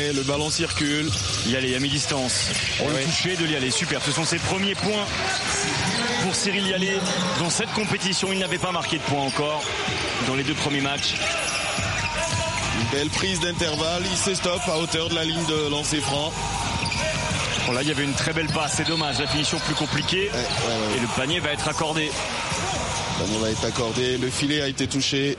Allez, le ballon circule. Yalé à mi-distance. Le toucher de Yalé, super. Ce sont ses premiers points pour Cyril Yalé dans cette compétition. Il n'avait pas marqué de points encore dans les 2 premiers matchs. Une belle prise d'intervalle, il s'estoppe à hauteur de la ligne de lancer franc. Bon, là il y avait une très belle passe, c'est dommage, la finition plus compliquée. Et le panier va être accordé. Le panier va être accordé, le filet a été touché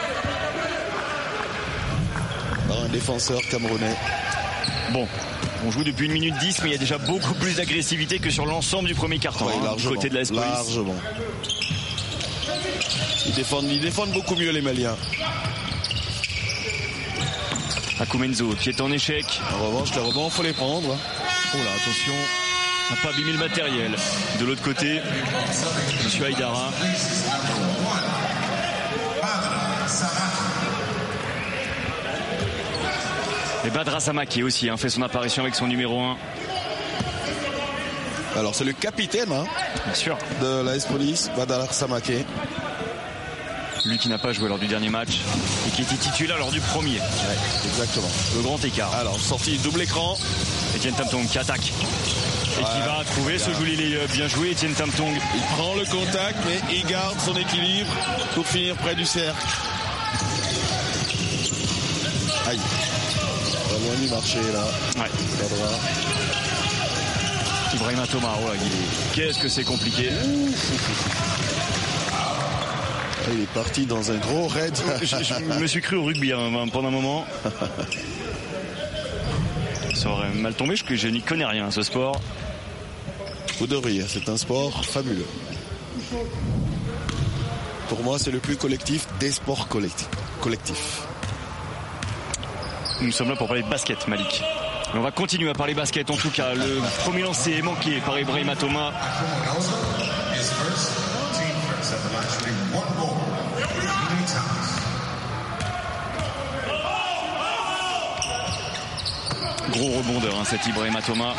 par un défenseur camerounais. Bon, on joue depuis 1 minute 10, mais il y a déjà beaucoup plus d'agressivité que sur l'ensemble du premier quart-temps, du côté de l'AS Police. Largement. Ils défendent beaucoup mieux les Maliens. Akumenzo qui est en échec. En revanche, les rebonds, il faut les prendre. Oh là, attention, à ne pas abîmer le matériel. De l'autre côté, monsieur Haïdara. Et Badra Samake aussi fait son apparition avec son numéro 1. Alors c'est le capitaine bien sûr, de l'AS Police, Badra Samake. Lui qui n'a pas joué lors du dernier match et qui était titulaire lors du premier. Exactement. Le grand écart. Alors sortie double écran. Etienne Tam-Tong qui attaque. Et qui va trouver ce joli lay-up. Bien joué Etienne Tam-Tong. Il prend le contact mais il garde son équilibre pour finir près du cercle. Aïe. Pas loin du marché là. Ouais. Ibrahima Thomas, qu'est-ce que c'est compliqué. Il est parti dans un gros raid. Je me suis cru au rugby pendant un moment. Ça aurait mal tombé, je n'y connais rien à ce sport. Vous devriez, c'est un sport fabuleux. Pour moi, c'est le plus collectif des sports collectifs. Nous sommes là pour parler de basket, Malik. Mais on va continuer à parler basket. En tout cas, le premier lancer est manqué par Ibrahima Thomas. Gros rebondeur, cet Ibrahima Thomas.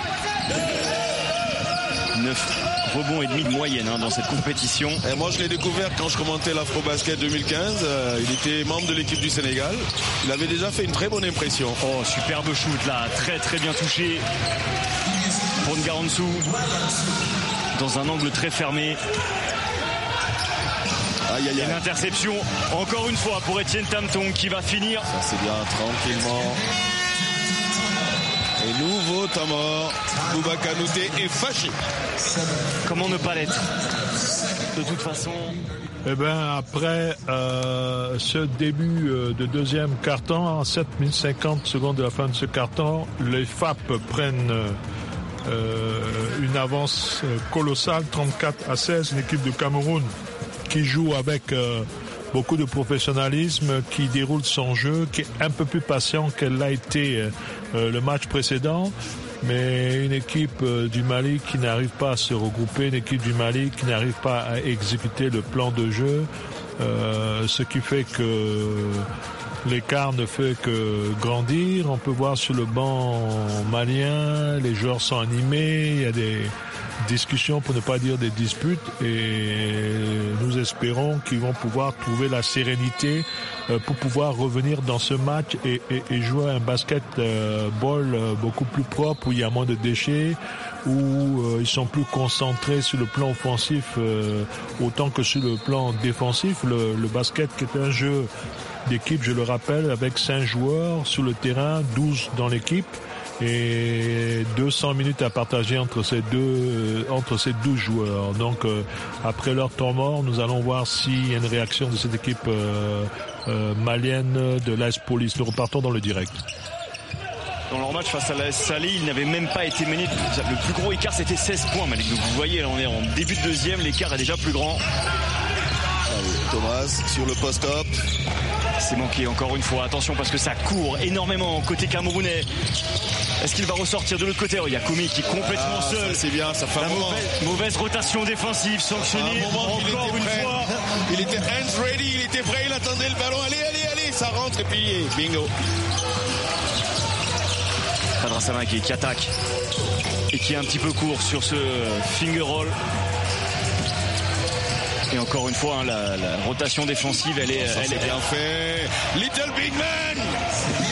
9 rebonds et demi de moyenne dans cette compétition. Et moi je l'ai découvert quand je commentais l'Afro-Basket 2015. Il était membre de l'équipe du Sénégal. Il avait déjà fait une très bonne impression. Oh, superbe shoot là, très très bien touché pour Ngaransu dans un angle très fermé. Aïe, aïe, aïe. Une interception encore une fois pour Etienne Tam-Tong qui va finir. Ça c'est bien, tranquillement. Et nouveau temps mort. Bouba Kanouté est fâché. Comment ne pas l'être? De toute façon. Eh bien, après ce début de deuxième quart-temps, 7 minutes 50 secondes de la fin de ce quart-temps, les FAP prennent une avance colossale, 34-16, une équipe de Cameroun qui joue avec beaucoup de professionnalisme, qui déroule son jeu, qui est un peu plus patient qu'elle l'a été le match précédent, mais une équipe du Mali qui n'arrive pas à se regrouper, une équipe du Mali qui n'arrive pas à exécuter le plan de jeu, ce qui fait que l'écart ne fait que grandir. On peut voir sur le banc malien, les joueurs sont animés, il y a des discussions pour ne pas dire des disputes et nous espérons qu'ils vont pouvoir trouver la sérénité pour pouvoir revenir dans ce match et jouer un basketball beaucoup plus propre où il y a moins de déchets, où ils sont plus concentrés sur le plan offensif autant que sur le plan défensif. Le basket qui est un jeu d'équipe, je le rappelle, avec 5 joueurs sur le terrain, 12 dans l'équipe et 200 minutes à partager entre ces 12 joueurs. Donc après leur temps mort, nous allons voir s'il y a une réaction de cette équipe malienne de l'AS Police. Nous repartons dans le direct. Dans leur match face à l'AS Salé, ils n'avaient même pas été menés. Le plus gros écart, c'était 16 points, Malik. Donc vous voyez, là on est en début de deuxième, l'écart est déjà plus grand. Allez, Thomas sur le post-up. C'est manqué encore une fois. Attention parce que ça court énormément côté camerounais. Est-ce qu'il va ressortir de l'autre côté? Il y a Komi qui est complètement seul. C'est bien, ça fait un moment. Mauvaise rotation défensive sanctionnée encore une fois. Il était hands ready, il était prêt, il attendait le ballon. Allez, ça rentre et puis bingo. Badra Samake qui attaque et qui est un petit peu court sur ce finger roll. Et encore une fois, la rotation défensive, elle est bien fait. Little Big Man.